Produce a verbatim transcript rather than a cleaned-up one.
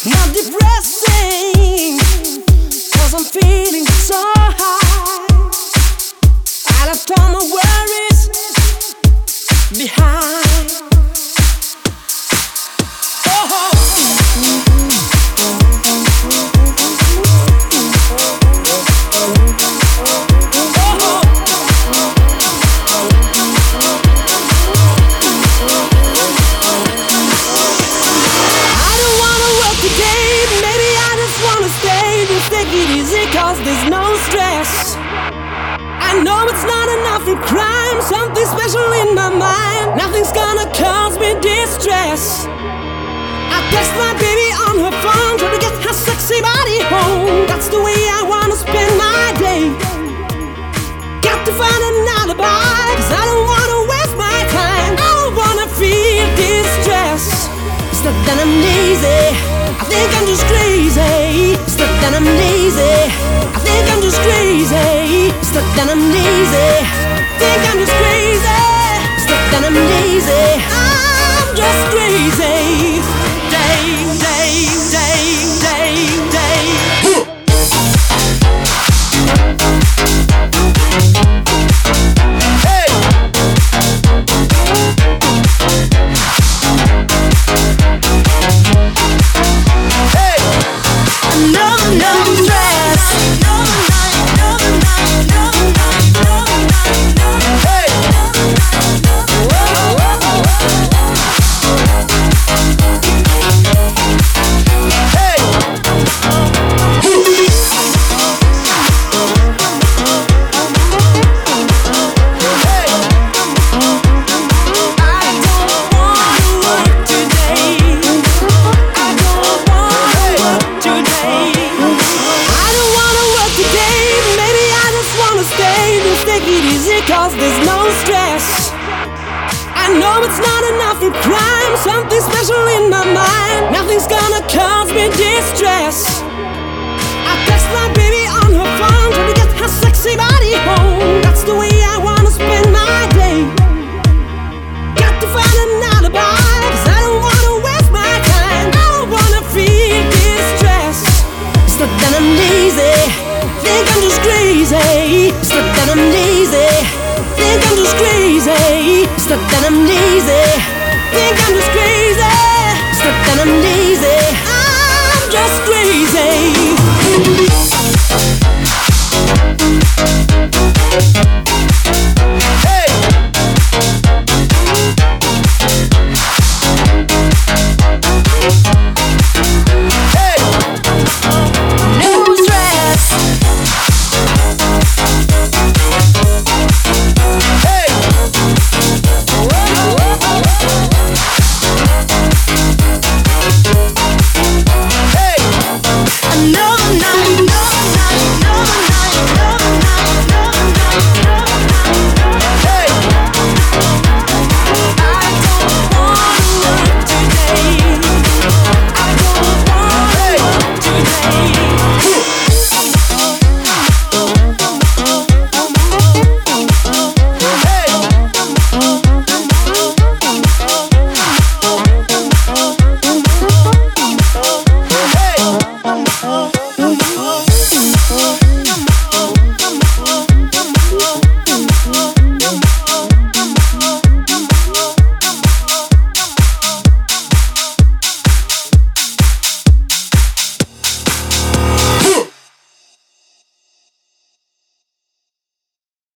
Not depressing, cause I'm feeling so high. I left all my worries behind. Oh, cause there's no stress. I know it's not enough for crime. Something special in my mind. Nothing's gonna cause me distress. I text my baby on her phone, trying to get her sexy body home. That's the way I wanna spend my day. Got to find an alibi, cause I don't wanna waste my time. I don't wanna feel distress. It's not that I'm lazy, I think I'm just crazy. It's not that I'm lazy, I think I'm just crazy. It's not that I'm lazy, I think I'm just crazy. It's not that I'm lazy, I'm just crazy. Day, day, day, day, day. Hey! Hey! Another, another stress. Hey! Cause there's no stress. I know it's not enough for crime. Something special in my mind. Nothing's gonna cause me distress. I text my baby on her phone, trying to get her sexy body home. That's the way I wanna spend my day. Got to find an alibi, cause I don't wanna waste my time. I don't wanna feel distress. It's not that I'm lazy, think I'm just crazy. It's not that I'm lazy, think I'm just crazy. It's not that I'm lazy, think I'm just crazy. It's not that I'm lazy, I'm just crazy.